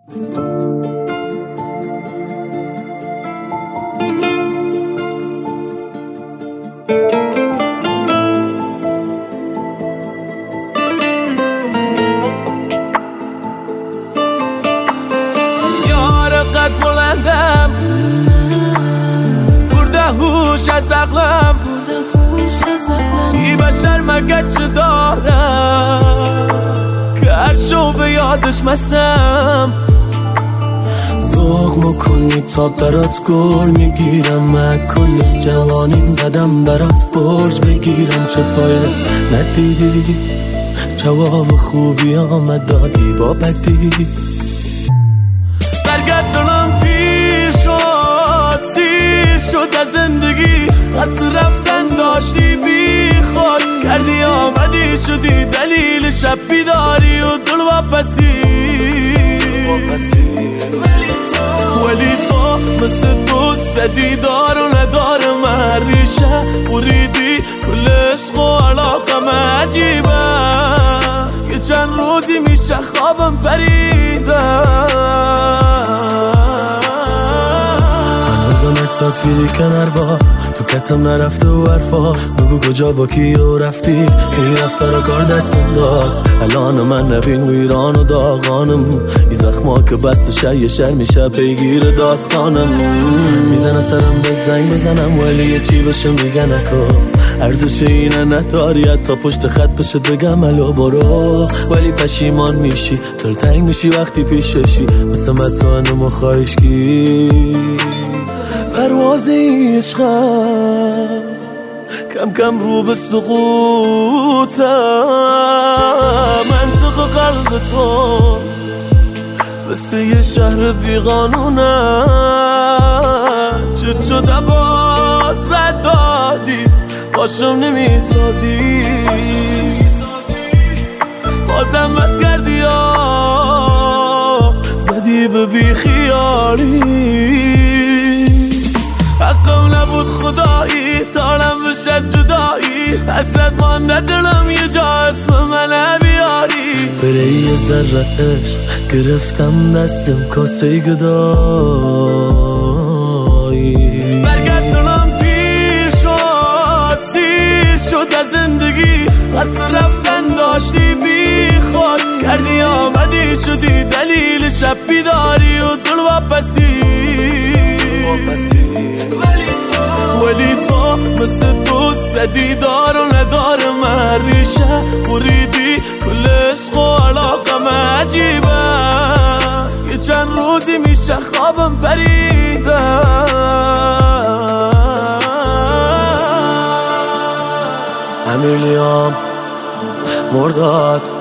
از عقلم ای بشر مگه چه دارم که هر شو به یادش مسم ذوق میکنی تا برات گل میگیرم من کل جوانیم زدم برات برج بگیرم چه فایده ندیدی جواب خوبی آمد دادی با بدی برگردونم پیشات سیر شد از زندگی پس رفتن داشتی بی خود کردی آمدی شدی دلیل شب بیداری و دل واپسی ولی تو مثل دوست زدی دار و ندار من ریشه بریدی کل عشق و علاقم عجیبه یه چند روزی میشه خوابم پریدم اکسات فیری کنر با تو کتم نرفته و حرفا بگو کجا با کیو رفتی این رفتار کار دستم داد الان من نبین ویران و داغانم این زخما که بستشه یه شر میشه پیگیر داستانم میزنه سرم بهت زنگ بزنم ولی یه چی بشه میگه نکن ارزش اینه نداری تا پشت خط بشه بگم الو برو ولی پشیمان میشی دلتنگ میشی وقتی پیششی مثل من تو انمو خواهشگی پرواز عشقم کم کم رو به سقوطم منطق قلب تو مثل یه شهر بیقانونه چه شده باز رد دادی باشم نمیسازی بازم بس کردی زدی به بی خیالی حقم نبود خدایی تارم بشه جدایی حسرت مانده دلم یه جا اسم من بیاری بره یه ذره عشق گرفتم دستم کاسه گدایی برگردونم پیشات سیر شد از زندگی پس رفتن داشتی بی خود کردی آمدی شدی دلیل شب بیداری و دل واپسی ولی تو مثل دوست زدی دار و ندار من ریشه بریدی کل عشق و علاقم عجیبه یه چند روزی میشه خوابم پریدم امیلیام مرداد